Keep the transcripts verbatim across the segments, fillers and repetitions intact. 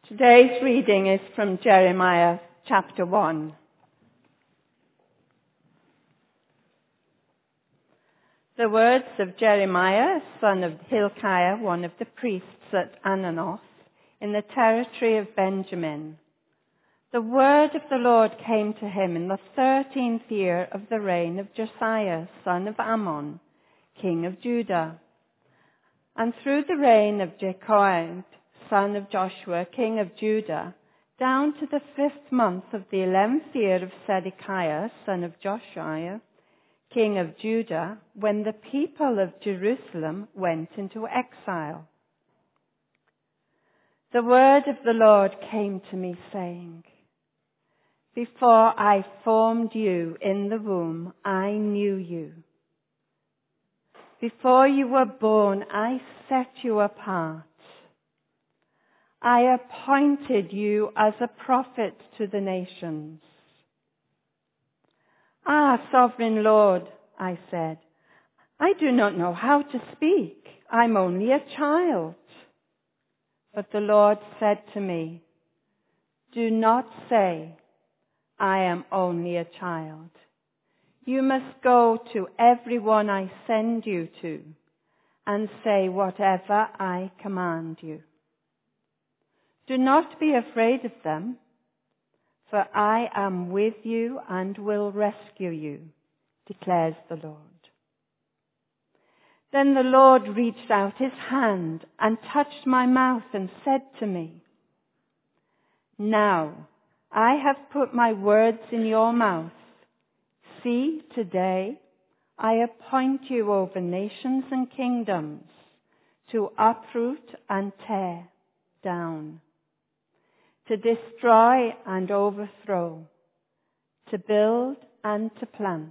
Today's reading is from Jeremiah chapter one. The words of Jeremiah, son of Hilkiah, one of the priests at Ananoth, in the territory of Benjamin. The word of the Lord came to him in the thirteenth year of the reign of Josiah, son of Ammon, king of Judah, and through the reign of Jehoiakim, son of Joshua, king of Judah, down to the fifth month of the eleventh year of Zedekiah, son of Josiah, king of Judah, when the people of Jerusalem went into exile. The word of the Lord came to me, saying, Before I formed you in the womb, I knew you. Before you were born, I set you apart. I appointed you as a prophet to the nations. Ah, sovereign Lord, I said, I do not know how to speak. I'm only a child. But the Lord said to me, Do not say, I am only a child. You must go to everyone I send you to and say whatever I command you. Do not be afraid of them, for I am with you and will rescue you, declares the Lord. Then the Lord reached out his hand and touched my mouth and said to me, Now I have put my words in your mouth. See, today I appoint you over nations and kingdoms to uproot and tear down, to destroy and overthrow, to build and to plant.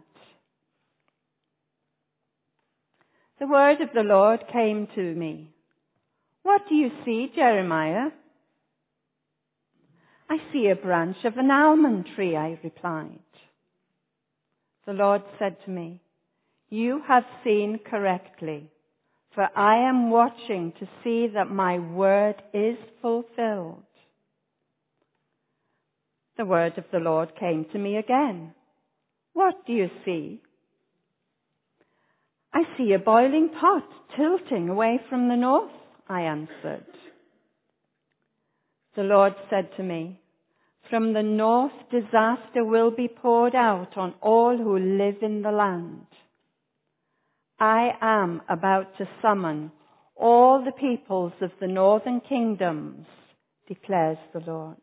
The word of the Lord came to me. What do you see, Jeremiah? I see a branch of an almond tree, I replied. The Lord said to me, You have seen correctly, for I am watching to see that my word is fulfilled. The word of the Lord came to me again. What do you see? I see a boiling pot tilting away from the north, I answered. The Lord said to me, From the north disaster will be poured out on all who live in the land. I am about to summon all the peoples of the northern kingdoms, declares the Lord.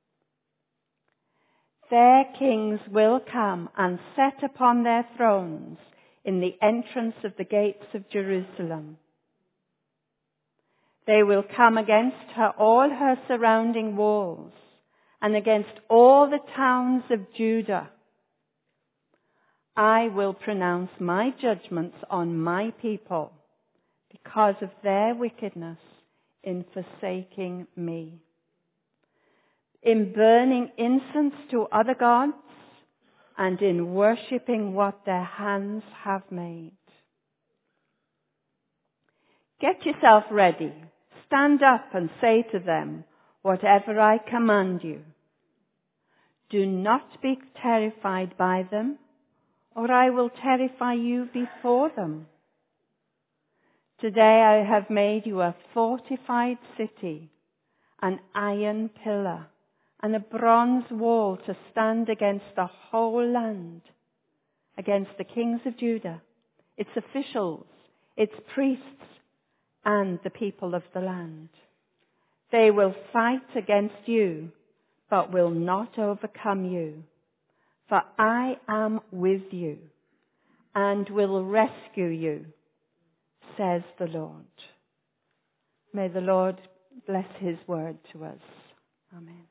Their kings will come and set upon their thrones in the entrance of the gates of Jerusalem. They will come against her, all her surrounding walls, and against all the towns of Judah. I will pronounce my judgments on my people because of their wickedness in forsaking me, in burning incense to other gods, and in worshipping what their hands have made. Get yourself ready. Stand up and say to them, whatever I command you. Do not be terrified by them, or I will terrify you before them. Today I have made you a fortified city, an iron pillar, and a bronze wall to stand against the whole land, against the kings of Judah, its officials, its priests, and the people of the land. They will fight against you, but will not overcome you. For I am with you, and will rescue you, says the Lord. May the Lord bless his word to us. Amen.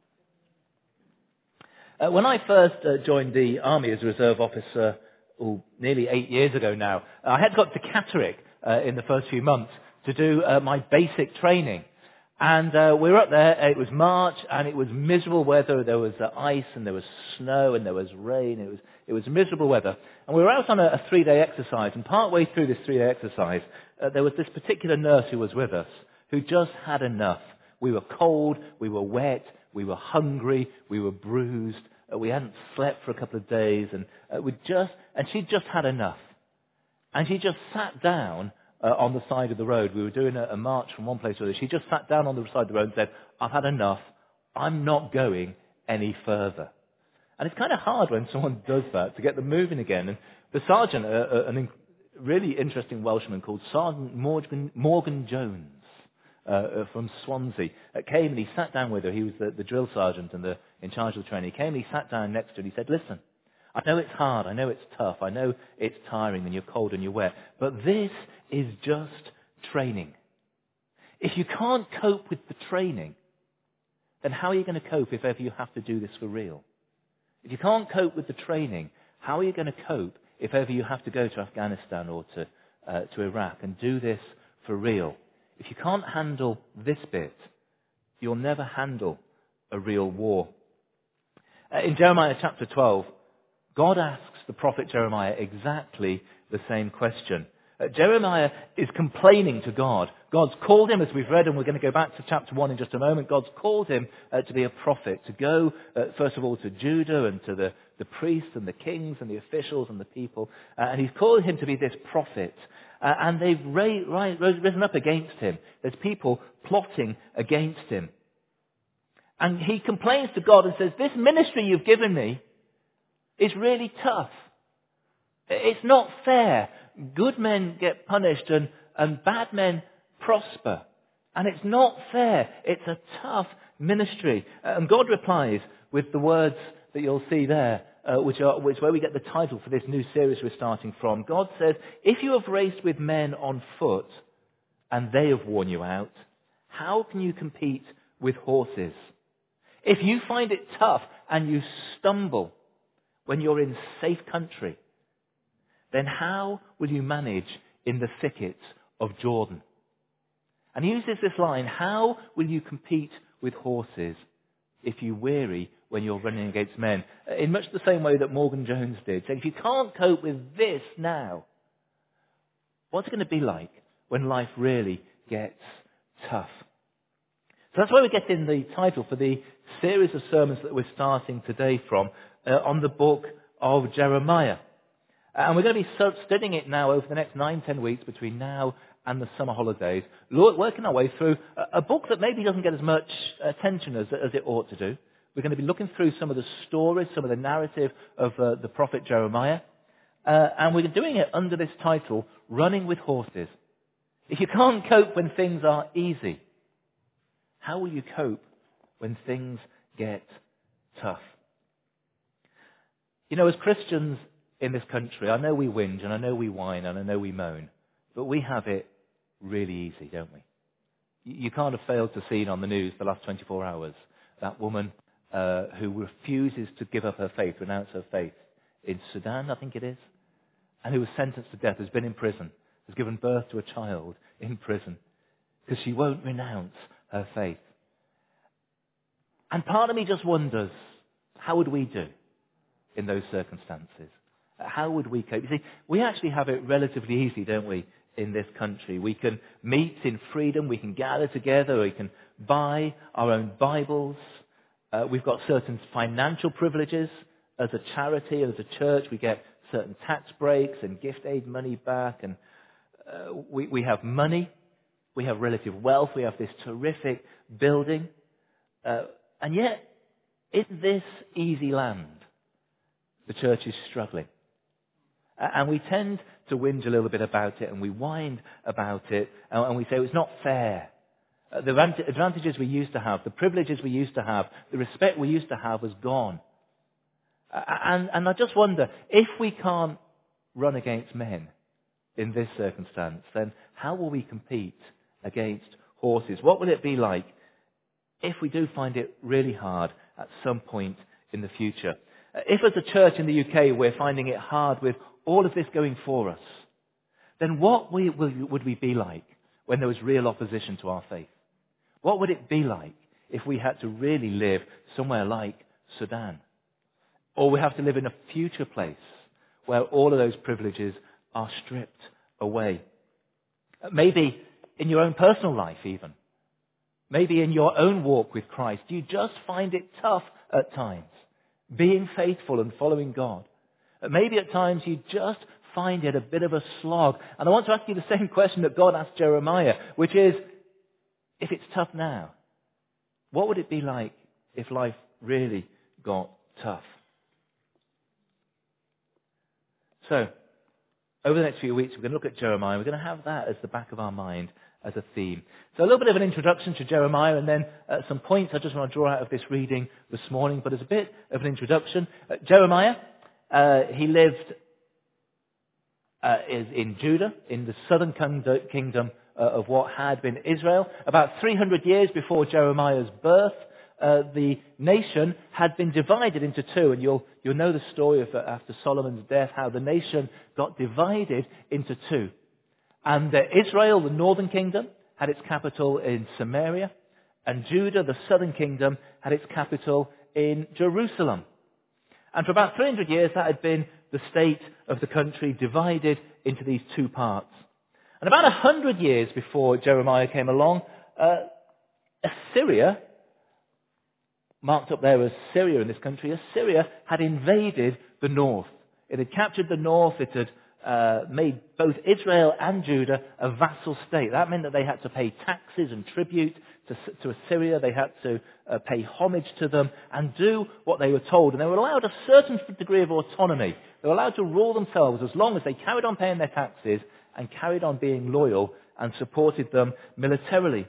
Uh, when I first uh, joined the Army as a reserve officer, oh, nearly eight years ago now, I had got to Catterick uh, in the first few months to do uh, my basic training. And uh, we were up there, it was March, and it was miserable weather. There was uh, ice, and there was snow, and there was rain. It was it was miserable weather. And we were out on a, a three-day exercise, and partway through this three-day exercise, uh, there was this particular nurse who was with us, who just had enough. We were cold, we were wet, we were hungry, we were bruised, uh, we hadn't slept for a couple of days, and uh, we just, and she'd just had enough. And she just sat down uh, on the side of the road. We were doing a, a march from one place to another. She just sat down on the side of the road and said, I've had enough. I'm not going any further. And it's kind of hard when someone does that to get them moving again. And the sergeant, uh, uh, an in- really interesting Welshman called Sergeant Morgan, Morgan Jones uh, uh, from Swansea, uh, came and he sat down with her. He was the, the drill sergeant and the, in charge of the training. He came and he sat down next to her and he said, listen, I know it's hard, I know it's tough, I know it's tiring and you're cold and you're wet, but this is just training. If you can't cope with the training, then how are you going to cope if ever you have to do this for real? If you can't cope with the training, how are you going to cope if ever you have to go to Afghanistan or to, uh, to Iraq and do this for real? If you can't handle this bit, you'll never handle a real war. Uh, in Jeremiah chapter twelve, God asks the prophet Jeremiah exactly the same question. Uh, Jeremiah is complaining to God. God's called him, as we've read, and we're going to go back to chapter one in just a moment. God's called him uh, to be a prophet, to go, uh, first of all, to Judah and to the, the priests and the kings and the officials and the people. Uh, and he's called him to be this prophet. Uh, and they've ra- ra- risen up against him. There's people plotting against him. And he complains to God and says, this ministry you've given me is really tough. It's not fair. Good men get punished and, and bad men prosper. And it's not fair. It's a tough ministry. And God replies with the words that you'll see there, uh, which are which where we get the title for this new series we're starting from. God says, if you have raced with men on foot and they have worn you out, how can you compete with horses? If you find it tough and you stumble when you're in safe country, then how will you manage in the thickets of Jordan? And he uses this line, how will you compete with horses if you weary when you're running against men? In much the same way that Morgan Jones did. So if you can't cope with this now, what's it going to be like when life really gets tough? So that's why we get in the title for the series of sermons that we're starting today from, uh, on the book of Jeremiah. And we're going to be studying it now over the next nine, ten weeks between now and the summer holidays, working our way through a book that maybe doesn't get as much attention as, as it ought to do. We're going to be looking through some of the stories, some of the narrative of uh, the prophet Jeremiah. Uh, and we're doing it under this title, Running with Horses. If you can't cope when things are easy, how will you cope when things get tough? You know, as Christians in this country, I know we whinge and I know we whine and I know we moan, but we have it really easy, don't we? You can't have failed to see on the news the last twenty-four hours that woman uh, who refuses to give up her faith, renounce her faith in Sudan, I think it is, and who was sentenced to death, has been in prison, has given birth to a child in prison because she won't renounce her faith. And part of me just wonders, how would we do in those circumstances? How would we cope? You see, we actually have it relatively easy, don't we, in this country? We can meet in freedom, we can gather together, we can buy our own Bibles. Uh, we've got certain financial privileges as a charity, as a church. We get certain tax breaks and gift aid money back, and uh, we, we have money. We have relative wealth. We have this terrific building. Uh, and yet, in this easy land, the church is struggling. And we tend to whinge a little bit about it, and we whine about it, and we say, oh, it's not fair. Uh, the advantages we used to have, the privileges we used to have, the respect we used to have has gone. Uh, and, and I just wonder, if we can't run against men in this circumstance, then how will we compete against horses? What will it be like if we do find it really hard at some point in the future? Uh, if as a church in the U K we're finding it hard with all of this going for us, then what we, would we be like when there was real opposition to our faith? What would it be like if we had to really live somewhere like Sudan? Or we have to live in a future place where all of those privileges are stripped away? Maybe in your own personal life even. Maybe in your own walk with Christ, you just find it tough at times, being faithful and following God. Maybe at times you just find it a bit of a slog. And I want to ask you the same question that God asked Jeremiah, which is, if it's tough now, what would it be like if life really got tough? So, over the next few weeks, we're going to look at Jeremiah. We're going to have that as the back of our mind as a theme. So a little bit of an introduction to Jeremiah, and then uh, some points I just want to draw out of this reading this morning. But as a bit of an introduction, uh, Jeremiah, uh, he lived uh, is in Judah, in the southern kingdom uh, of what had been Israel. About three hundred years before Jeremiah's birth, uh, the nation had been divided into two. And you'll, you'll know the story of uh, after Solomon's death, how the nation got divided into two. And uh, Israel, the northern kingdom, had its capital in Samaria. And Judah, the southern kingdom, had its capital in Jerusalem. And for about three hundred years, that had been the state of the country divided into these two parts. And about one hundred years before Jeremiah came along, uh, Assyria, marked up there as Syria in this country, Assyria had invaded the north. It had captured the north. It had uh, made both Israel and Judah a vassal state. That meant that they had to pay taxes and tribute to, to Assyria. They had to uh, pay homage to them and do what they were told. And they were allowed a certain degree of autonomy. They were allowed to rule themselves as long as they carried on paying their taxes and carried on being loyal and supported them militarily.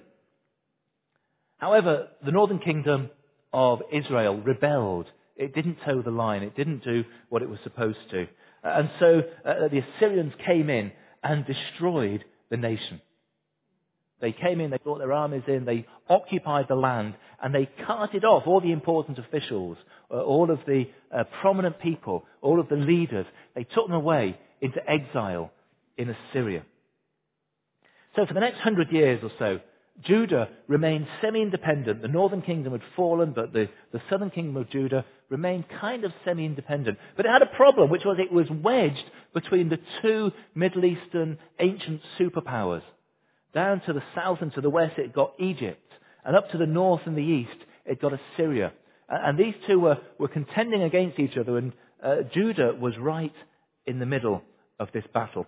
However, the northern kingdom of Israel rebelled. It didn't toe the line. It didn't do what it was supposed to. And so uh, the Assyrians came in and destroyed the nation. They came in, they brought their armies in, they occupied the land, and they carted off all the important officials, uh, all of the uh, prominent people, all of the leaders. They took them away into exile in Assyria. So for the next hundred years or so, Judah remained semi-independent. The northern kingdom had fallen, but the, the southern kingdom of Judah remained kind of semi-independent. But it had a problem, which was it was wedged between the two Middle Eastern ancient superpowers. Down to the south and to the west, it got Egypt. And up to the north and the east, it got Assyria. And these two were, were contending against each other, and uh, Judah was right in the middle of this battle.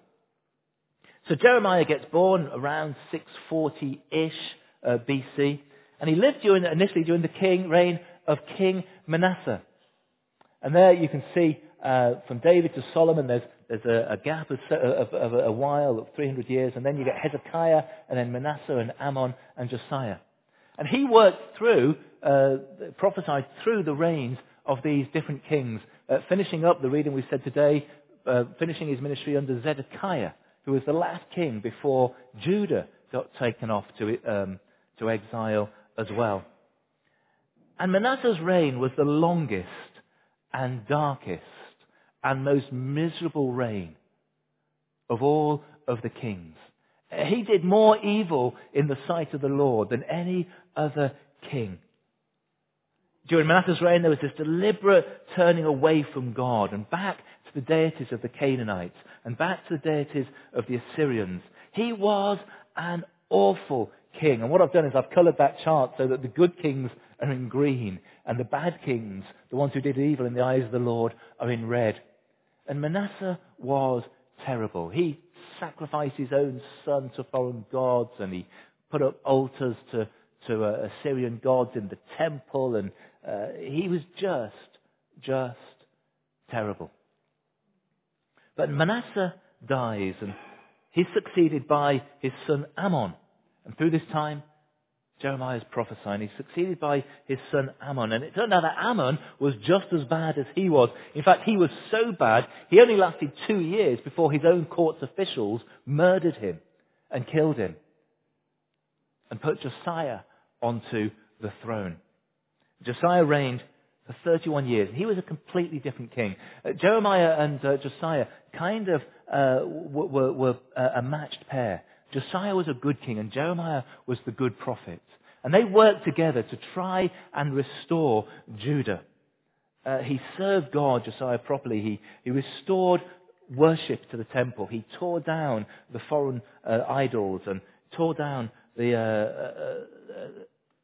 So Jeremiah gets born around six forty-ish uh, B C, and he lived during, initially during the king reign of King Manasseh. And there you can see uh, from David to Solomon, there's, there's a, a gap of, of, of a while of three hundred years, and then you get Hezekiah, and then Manasseh, and Ammon, and Josiah. And he worked through, uh, prophesied through the reigns of these different kings, uh, finishing up the reading we said today, uh, finishing his ministry under Zedekiah, who was the last king before Judah got taken off to, um, to exile as well. And Manasseh's reign was the longest and darkest and most miserable reign of all of the kings. He did more evil in the sight of the Lord than any other king. During Manasseh's reign, there was this deliberate turning away from God and back to the deities of the Canaanites and back to the deities of the Assyrians. He was an awful king. And what I've done is I've coloured that chart so that the good kings are in green and the bad kings, the ones who did evil in the eyes of the Lord, are in red. And Manasseh was terrible. He sacrificed his own son to foreign gods, and he put up altars to, to uh, Assyrian gods in the temple, and uh, he was just, just terrible. But Manasseh dies, and he's succeeded by his son Ammon. And through this time, Jeremiah is prophesying. He's succeeded by his son Ammon. And it turned out that Ammon was just as bad as he was. In fact, he was so bad, he only lasted two years before his own court's officials murdered him and killed him and put Josiah onto the throne. Josiah reigned for thirty-one years. He was a completely different king. Uh, Jeremiah and uh, Josiah kind of uh, were, were uh, a matched pair. Josiah was a good king and Jeremiah was the good prophet. And they worked together to try and restore Judah. Uh, he served God, Josiah, properly. He, he restored worship to the temple. He tore down the foreign uh, idols and tore down the, uh, uh, uh,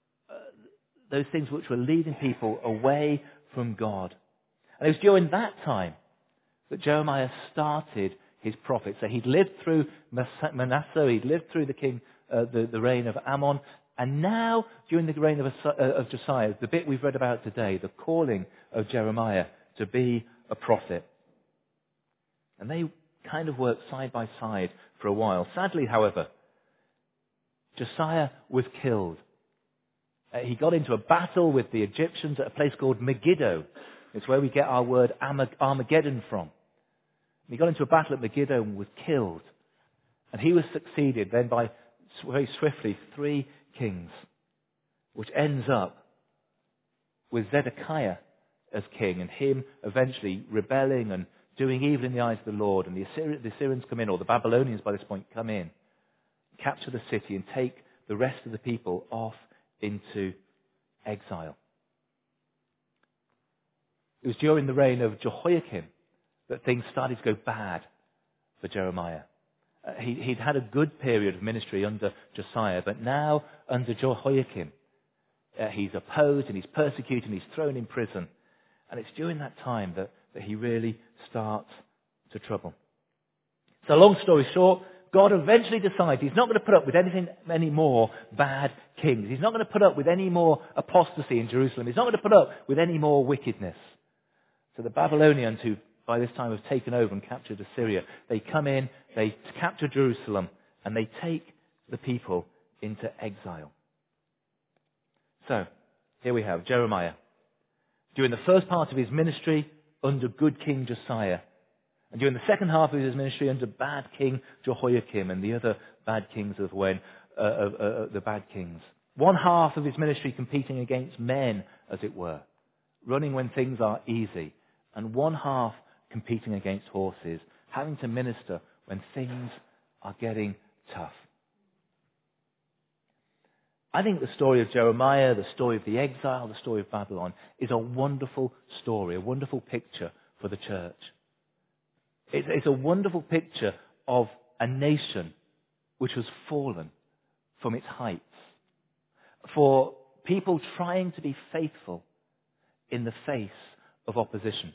those things which were leading people away from God. And it was during that time that Jeremiah started his prophet. So he'd lived through Manasseh, he'd lived through the king, uh, the, the reign of Ammon, and now during the reign of, uh, of Josiah, the bit we've read about today, the calling of Jeremiah to be a prophet. And they kind of worked side by side for a while. Sadly, however, Josiah was killed. Uh, he got into a battle with the Egyptians at a place called Megiddo. It's where we get our word Armageddon from. He got into a battle at Megiddo and was killed. And he was succeeded then by, very swiftly, three kings, which ends up with Zedekiah as king and him eventually rebelling and doing evil in the eyes of the Lord. And the, Assyri- the Assyrians come in, or the Babylonians by this point come in, capture the city and take the rest of the people off into exile. It was during the reign of Jehoiakim that things started to go bad for Jeremiah. Uh, he, he'd had a good period of ministry under Josiah, but now under Jehoiakim, uh, he's opposed and he's persecuted and he's thrown in prison. And it's during that time that, that he really starts to trouble. So long story short, God eventually decides he's not going to put up with anything any more bad kings. He's not going to put up with any more apostasy in Jerusalem. He's not going to put up with any more wickedness. So the Babylonians, who by this time have taken over and captured Assyria, they come in, they capture Jerusalem, and they take the people into exile. So, here we have Jeremiah. During the first part of his ministry, under good King Josiah. And during the second half of his ministry, under bad King Jehoiakim and the other bad kings of when, uh, uh, uh, the bad kings. One half of his ministry competing against men, as it were, running when things are easy. And one half competing against horses, having to minister when things are getting tough. I think the story of Jeremiah, the story of the exile, the story of Babylon is a wonderful story, a wonderful picture for the church. It's, it's a wonderful picture of a nation which has fallen from its heights, for people trying to be faithful in the face of opposition.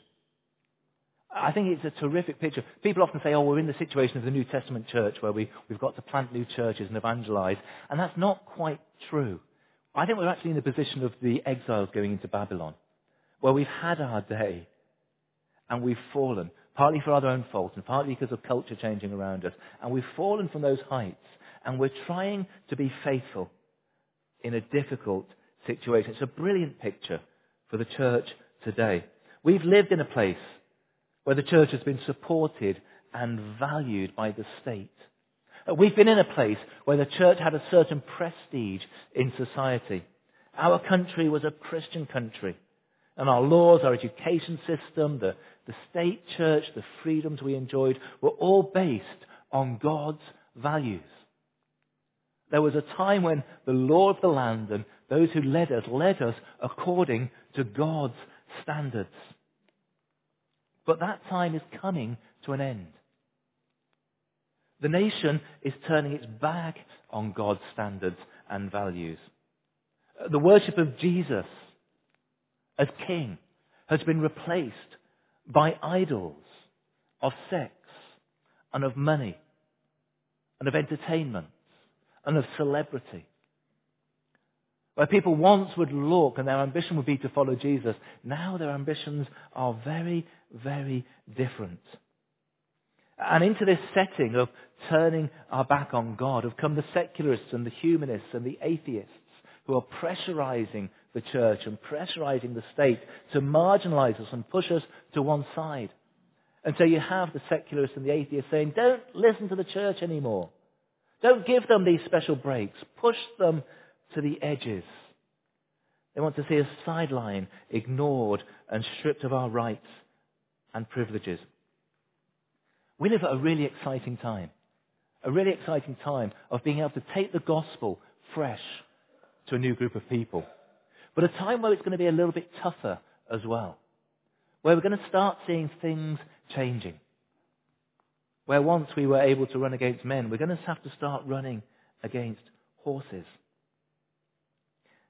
I think it's a terrific picture. People often say, oh, we're in the situation of the New Testament church where we, we've got to plant new churches and evangelize. And that's not quite true. I think we're actually in the position of the exiles going into Babylon, where we've had our day and we've fallen, partly for our own fault and partly because of culture changing around us. And we've fallen from those heights and we're trying to be faithful in a difficult situation. It's a brilliant picture for the church today. We've lived in a place where the church has been supported and valued by the state. We've been in a place where the church had a certain prestige in society. Our country was a Christian country. And our laws, our education system, the, the state church, the freedoms we enjoyed were all based on God's values. There was a time when the law of the land and those who led us led us according to God's standards. But that time is coming to an end. The nation is turning its back on God's standards and values. The worship of Jesus as King has been replaced by idols of sex and of money and of entertainment and of celebrity. Where people once would look and their ambition would be to follow Jesus, now their ambitions are very, very different. And into this setting of turning our back on God have come the secularists and the humanists and the atheists who are pressurizing the church and pressurizing the state to marginalize us and push us to one side. And so you have the secularists and the atheists saying, don't listen to the church anymore. Don't give them these special breaks. Push them to the edges. They want to see us sidelined, ignored, and stripped of our rights and privileges. We live at a really exciting time. A really exciting time of being able to take the gospel fresh to a new group of people. But a time where it's going to be a little bit tougher as well. Where we're going to start seeing things changing. Where once we were able to run against men, we're going to have to start running against horses.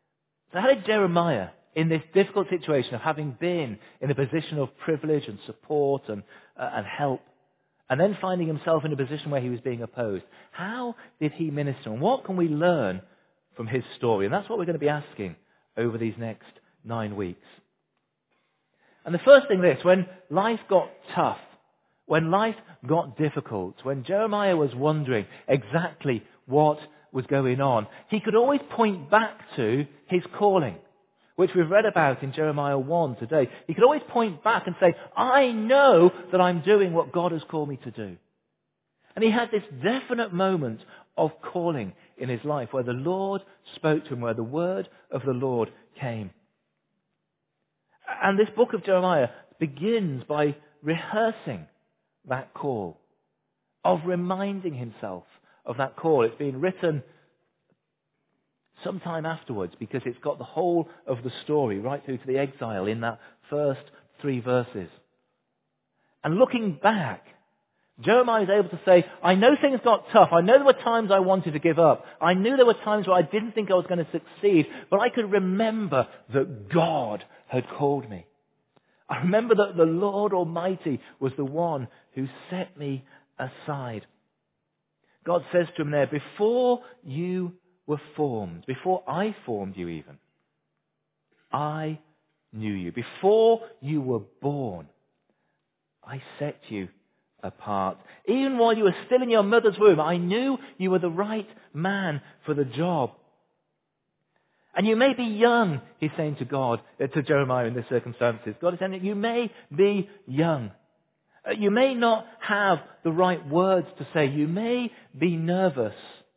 So how did Jeremiah, in this difficult situation of having been in a position of privilege and support and, uh, and help, and then finding himself in a position where he was being opposed, how did he minister? And what can we learn from his story? And that's what we're going to be asking over these next nine weeks. And the first thing this, when life got tough, when life got difficult, when Jeremiah was wondering exactly what was going on, he could always point back to his calling, which we've read about in Jeremiah one today. He could always point back and say, I know that I'm doing what God has called me to do. And he had this definite moment of calling in his life where the Lord spoke to him, where the word of the Lord came. And this book of Jeremiah begins by rehearsing that call, of reminding himself of that call. It's been written sometime afterwards because it's got the whole of the story right through to the exile in that first three verses. And looking back, Jeremiah is able to say, I know things got tough. I know there were times I wanted to give up. I knew there were times where I didn't think I was going to succeed. But I could remember that God had called me. I remember that the Lord Almighty was the one who set me aside. God says to him there, before you were formed, before I formed you even, I knew you. Before you were born, I set you apart. Even while you were still in your mother's womb, I knew you were the right man for the job. And you may be young, he's saying to God, to Jeremiah in this circumstances. God is saying, you may be young. You may not have the right words to say. You may be nervous.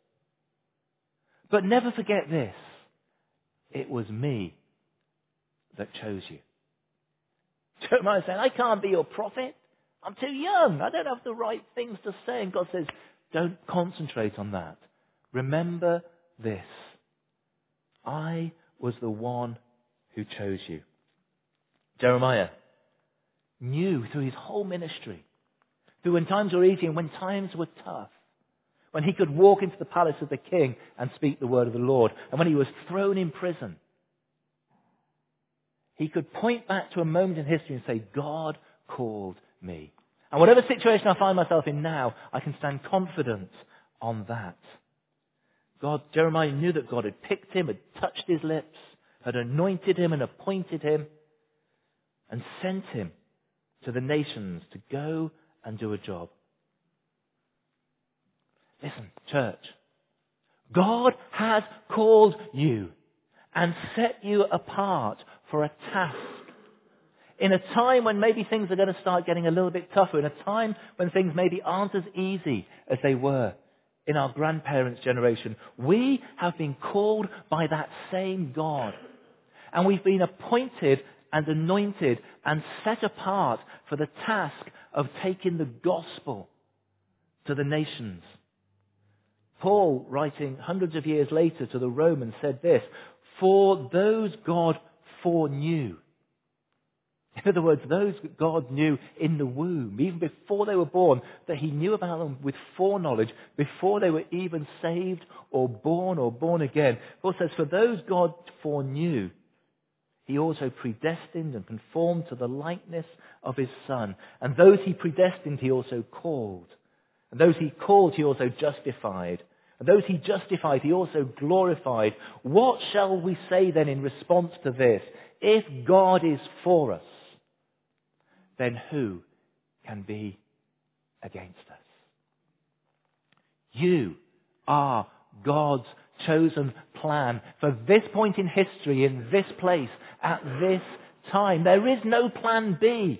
But never forget this. It was me that chose you. Jeremiah is saying, I can't be your prophet. I'm too young. I don't have the right things to say. And God says, don't concentrate on that. Remember this. I was the one who chose you. Jeremiah knew through his whole ministry, through when times were easy and when times were tough, when he could walk into the palace of the king and speak the word of the Lord, and when he was thrown in prison, he could point back to a moment in history and say, God called me. And whatever situation I find myself in now, I can stand confident on that. God, Jeremiah knew that God had picked him, had touched his lips, had anointed him and appointed him, and sent him to the nations to go and do a job. Listen, church, God has called you and set you apart for a task. In a time when maybe things are going to start getting a little bit tougher, in a time when things maybe aren't as easy as they were in our grandparents' generation, we have been called by that same God. And we've been appointed and anointed and set apart for the task of taking the gospel to the nations. Paul, writing hundreds of years later to the Romans, said this, for those God foreknew. In other words, those that God knew in the womb, even before they were born, that he knew about them with foreknowledge, before they were even saved or born or born again. Paul says, for those God foreknew, he also predestined and conformed to the likeness of his Son. And those he predestined, he also called. And those he called, he also justified. And those he justified, he also glorified. What shall we say then in response to this? If God is for us, then who can be against us? You are God's chosen plan for this point in history, in this place, at this time. There is no plan B.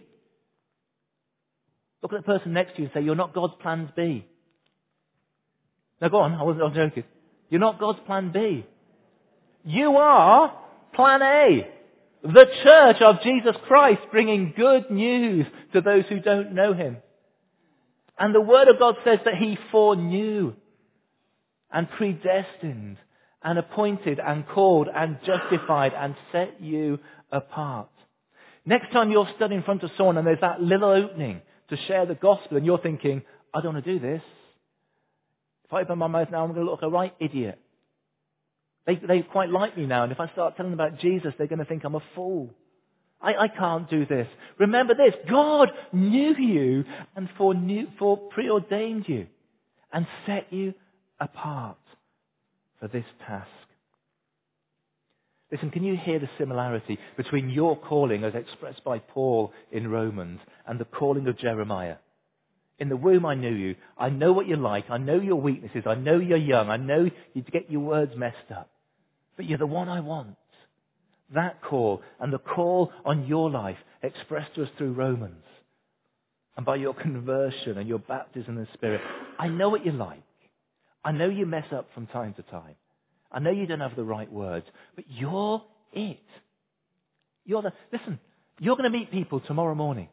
Look at the person next to you and say, you're not God's plan B. No, go on, I wasn't I was joking. You're not God's plan B. You are plan A. The church of Jesus Christ, bringing good news to those who don't know him. And the Word of God says that he foreknew and predestined and appointed and called and justified and set you apart. Next time you're stood in front of someone and there's that little opening to share the gospel and you're thinking, I don't want to do this. If I open my mouth now, I'm going to look like a right idiot. They, they quite like me now, and if I start telling them about Jesus, they're going to think I'm a fool. I, I can't do this. Remember this, God knew you and foreknew, for preordained you and set you apart for this task. Listen, can you hear the similarity between your calling as expressed by Paul in Romans and the calling of Jeremiah? In the womb I knew you. I know what you're like. I know your weaknesses. I know you're young. I know you get your words messed up. But you're the one I want. That call and the call on your life expressed to us through Romans and by your conversion and your baptism in the Spirit. I know what you're like. I know you mess up from time to time. I know you don't have the right words, but you're it. You're the, listen, you're going to meet people tomorrow morning.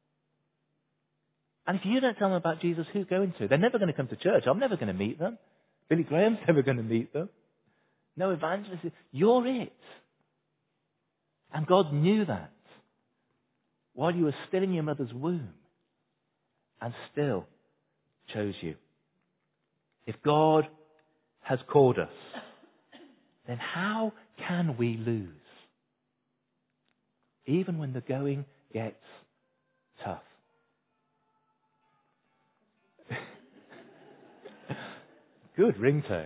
And if you don't tell them about Jesus, who's going to? They're never going to come to church. I'm never going to meet them. Billy Graham's never going to meet them. No evangelist. You're it. And God knew that while you were still in your mother's womb and still chose you. If God has called us, then how can we lose? Even when the going gets tough. Good ringtone.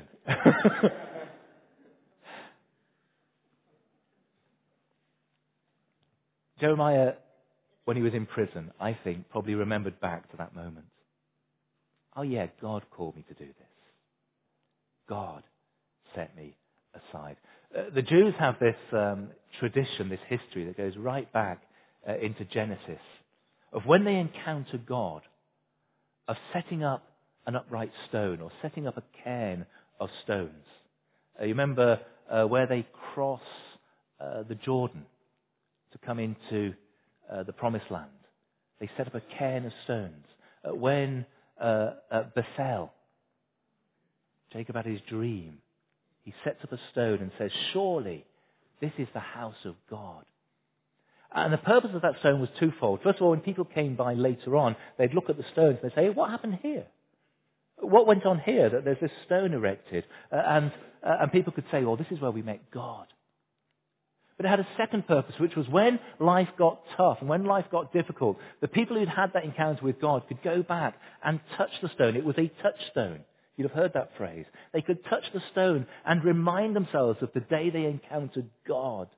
Jeremiah, when he was in prison, I think, probably remembered back to that moment. Oh yeah, God called me to do this. God set me aside. Uh, the Jews have this um, tradition, this history that goes right back uh, into Genesis, of when they encounter God, of setting up an upright stone or setting up a cairn of stones. Uh, you remember uh, where they cross uh, the Jordan to come into uh, the Promised Land. They set up a cairn of stones. Uh, when uh, at Bethel, Jacob had his dream. He sets up a stone and says, surely this is the house of God. And the purpose of that stone was twofold. First of all, when people came by later on, they'd look at the stones and they'd say, hey, what happened here? What went on here? That there's this stone erected. Uh, and, uh, and people could say, well, this is where we met God. But it had a second purpose, which was when life got tough and when life got difficult, the people who'd had that encounter with God could go back and touch the stone. It was a touchstone. You'd have heard that phrase. They could touch the stone and remind themselves of the day they encountered God.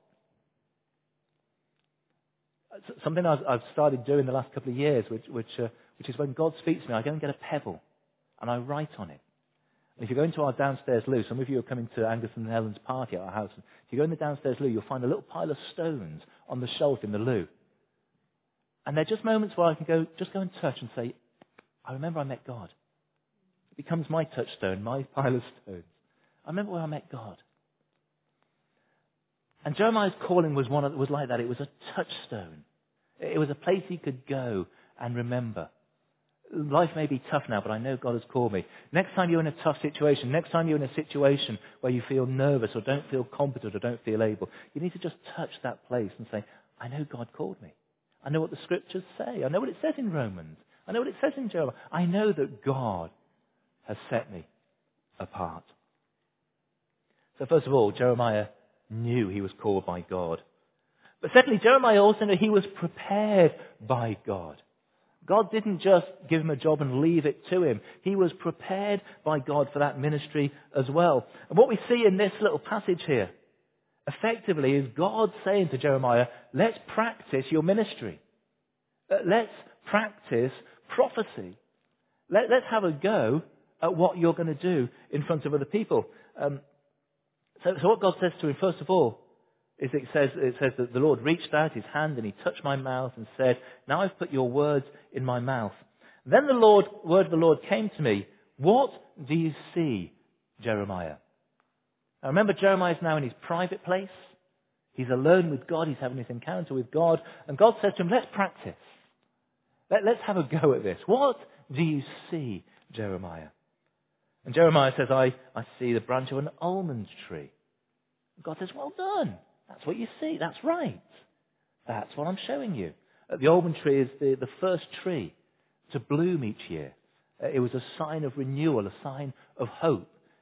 Something I've, I've started doing the last couple of years, which, which, uh, which is when God speaks to me, I go and get a pebble and I write on it. And if you go into our downstairs loo, some of you are coming to Angus and Helen's party at our house. If you go in the downstairs loo, you'll find a little pile of stones on the shelf in the loo. And they're just moments where I can go, just go and touch and say, I remember I met God. It becomes my touchstone, my pile of stones. I remember where I met God. And Jeremiah's calling was one of, was like that. It was a touchstone. It was a place he could go and remember. Life may be tough now, but I know God has called me. Next time you're in a tough situation, next time you're in a situation where you feel nervous or don't feel competent or don't feel able, you need to just touch that place and say, I know God called me. I know what the scriptures say. I know what it says in Romans. I know what it says in Jeremiah. I know that God has set me apart. So first of all, Jeremiah knew he was called by God. But secondly, Jeremiah also knew he was prepared by God. God didn't just give him a job and leave it to him. He was prepared by God for that ministry as well. And what we see in this little passage here, effectively, is God saying to Jeremiah, let's practice your ministry. Uh, let's practice prophecy. Let, let's have a go at what you're going to do in front of other people. Um, so, so what God says to him, first of all, is it says, it says that the Lord reached out his hand and he touched my mouth and said, now I've put your words in my mouth. Then the Lord, word of the Lord came to me. What do you see, Jeremiah? Now remember, Jeremiah is now in his private place. He's alone with God. He's having this encounter with God. And God says to him, let's practice. Let, let's have a go at this. What do you see, Jeremiah? And Jeremiah says, I, I see the branch of an almond tree. God says, well done. That's what you see. That's right. That's what I'm showing you. Uh, the almond tree is the, the first tree to bloom each year. Uh, it was a sign of renewal, a sign of hope.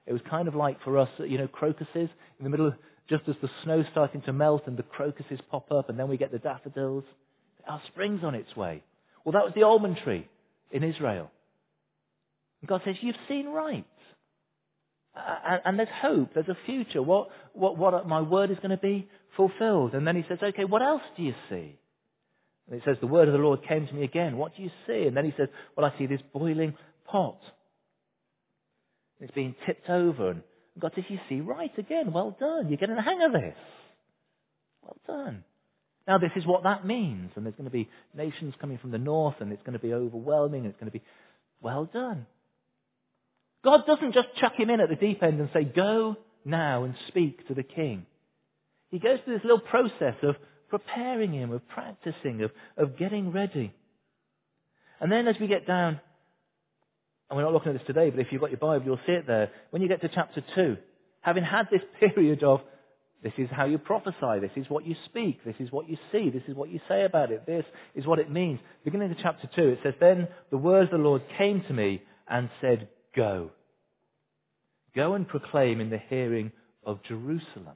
It was kind of like for us, you know, crocuses in the middle of, just as the snow's starting to melt and the crocuses pop up and then we get the daffodils. Our spring's on its way. Well, that was the almond tree in Israel. And God says, you've seen right. And, and there's hope, there's a future. What, what, what my word is going to be fulfilled. And then he says, okay, what else do you see? And it says, the word of the Lord came to me again. What do you see? And then he says, well, I see this boiling pot. It's being tipped over. And God says, you see right again. Well done. You're getting the hang of this. Well done. Now, this is what that means. And there's going to be nations coming from the north, and it's going to be overwhelming, and it's going to be, well done. God doesn't just chuck him in at the deep end and say, go now and speak to the king. He goes through this little process of preparing him, of practicing, of, of getting ready. And then as we get down, and we're not looking at this today, but if you've got your Bible, you'll see it there. When you get to chapter two, having had this period of, this is how you prophesy, this is what you speak, this is what you see, this is what you say about it, this is what it means. Beginning of chapter two, it says, then the word of the Lord came to me and said, go. Go and proclaim in the hearing of Jerusalem.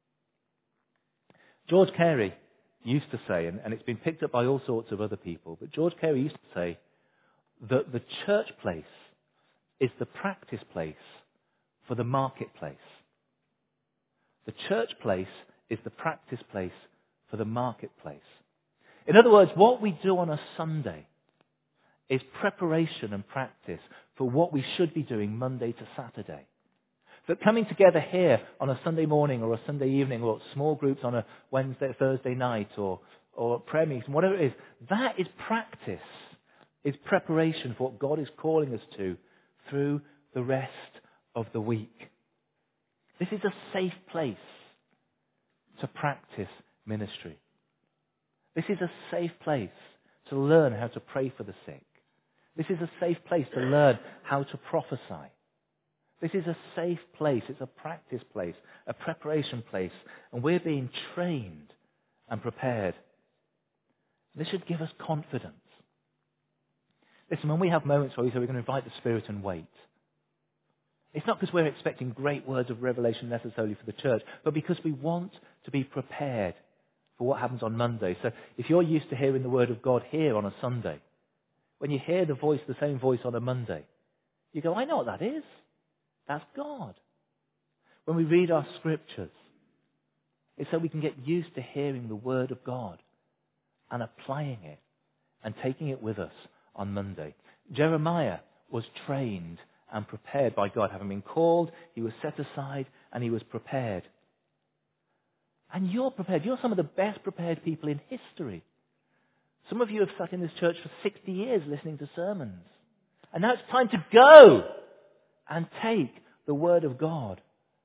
George Carey used to say, and, and it's been picked up by all sorts of other people, but George Carey used to say that the church place is the practice place for the marketplace. The church place is the practice place for the marketplace. In other words, what we do on a Sunday is preparation and practice for what we should be doing Monday to Saturday. That coming together here on a Sunday morning or a Sunday evening or small groups on a Wednesday, Thursday night or, or prayer meetings, whatever it is, that is practice, is preparation for what God is calling us to through the rest of the week. This is a safe place to practice ministry. This is a safe place to learn how to pray for the sick. This is a safe place to learn how to prophesy. This is a safe place. It's a practice place, a preparation place. And we're being trained and prepared. This should give us confidence. Listen, when we have moments where we say we're going to invite the Spirit and wait, it's not because we're expecting great words of revelation necessarily for the church, but because we want to be prepared for what happens on Monday. So if you're used to hearing the word of God here on a Sunday, when you hear the voice, the same voice on a Monday, you go, I know what that is. That's God. When we read our scriptures, it's so we can get used to hearing the word of God and applying it and taking it with us on Monday. Jeremiah was trained and prepared by God. Having been called, he was set aside and he was prepared. And you're prepared. You're some of the best prepared people in history. Some of you have sat in this church for sixty years listening to sermons. And now it's time to go and take the word of God.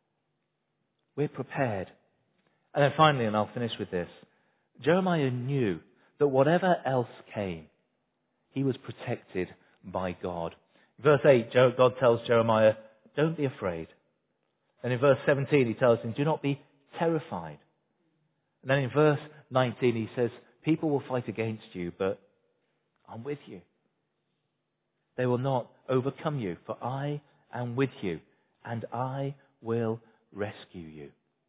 We're prepared. And then finally, and I'll finish with this, Jeremiah knew that whatever else came, he was protected by God. Verse eight, God tells Jeremiah, don't be afraid. And in verse seventeen, he tells him, do not be terrified. And then in verse nineteen, he says, people will fight against you, but I'm with you. They will not overcome you, for I am with you, and I will rescue you.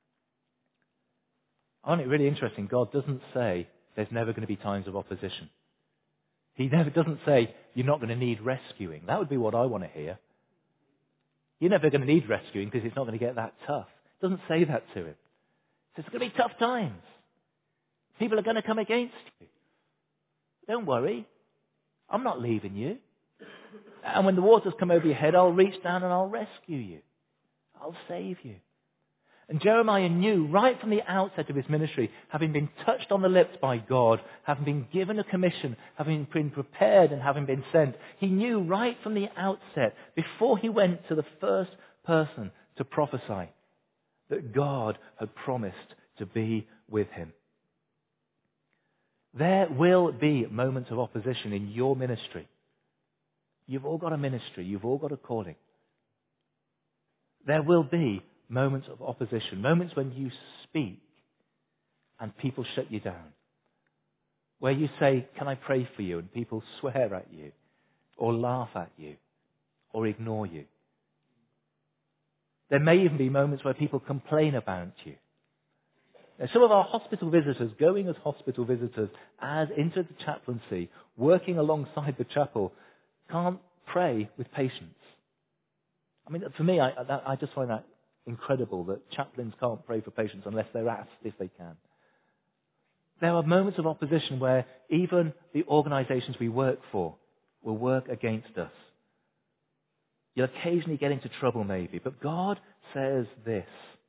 I find it really interesting. God doesn't say there's never going to be times of opposition. He never doesn't say you're not going to need rescuing. That would be what I want to hear. You're never going to need rescuing because it's not going to get that tough. It doesn't say that to him. It says it's going to be tough times. People are going to come against you. Don't worry. I'm not leaving you. And when the waters come over your head, I'll reach down and I'll rescue you. I'll save you. And Jeremiah knew right from the outset of his ministry, having been touched on the lips by God, having been given a commission, having been prepared and having been sent, he knew right from the outset, before he went to the first person to prophesy, that God had promised to be with him. There will be moments of opposition in your ministry. You've all got a ministry. You've all got a calling. There will be moments of opposition, moments when you speak and people shut you down. Where you say, can I pray for you? And people swear at you or laugh at you or ignore you. There may even be moments where people complain about you. Now, some of our hospital visitors, going as hospital visitors, as into the chaplaincy, working alongside the chapel, can't pray with patience. I mean, for me, I, that, I just find that incredible that chaplains can't pray for patients unless they're asked if they can. There are moments of opposition where even the organisations we work for will work against us. You'll occasionally get into trouble maybe, but God says this: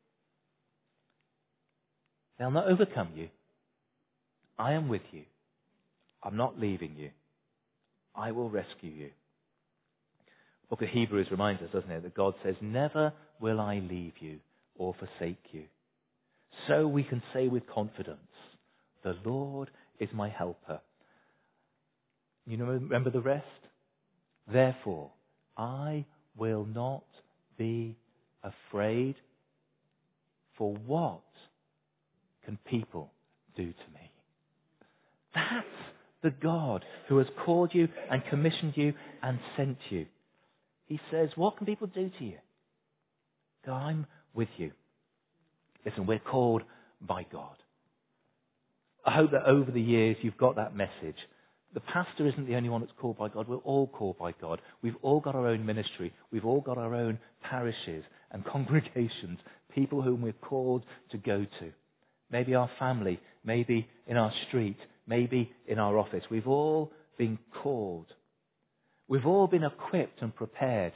they'll not overcome you. I am with you. I'm not leaving you. I will rescue you. The book of Hebrews reminds us, doesn't it, that God says, never will I leave you or forsake you. So we can say with confidence, the Lord is my helper. You know, remember the rest? Therefore, I will not be afraid. For what can people do to me? That's the God who has called you and commissioned you and sent you. He says, what can people do to you? God, I'm with you. Listen, we're called by God. I hope that over the years you've got that message. The pastor isn't the only one that's called by God. We're all called by God. We've all got our own ministry. We've all got our own parishes and congregations, people whom we're called to go to. Maybe our family, maybe in our street, maybe in our office. We've all been called. We've all been equipped and prepared.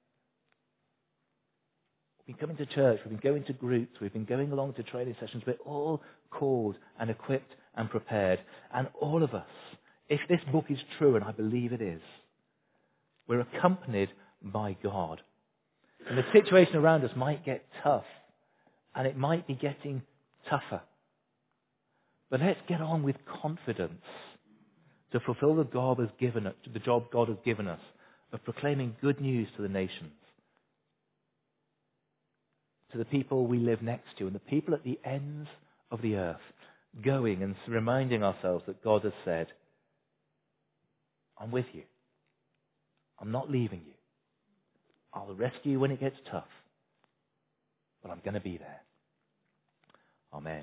We've been coming to church, we've been going to groups, we've been going along to training sessions. We're all called and equipped and prepared. And all of us, if this book is true, and I believe it is, we're accompanied by God. And the situation around us might get tough, and it might be getting tougher. But let's get on with confidence to fulfill the job has given us, the job God has given us of proclaiming good news to the nations, to the people we live next to, and the people at the ends of the earth, going and reminding ourselves that God has said, I'm with you. I'm not leaving you. I'll rescue you when it gets tough, but I'm going to be there. Amen.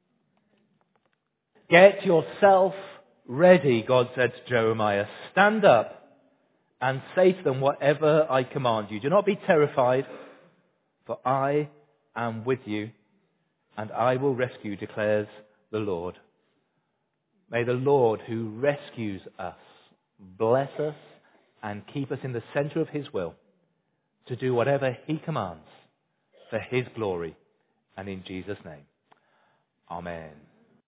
Get yourself ready, God said to Jeremiah. Stand up and say to them whatever I command you. Do not be terrified, for I am with you, and I will rescue, declares the Lord. May the Lord who rescues us bless us and keep us in the center of his will to do whatever he commands for his glory and in Jesus' name. Amen.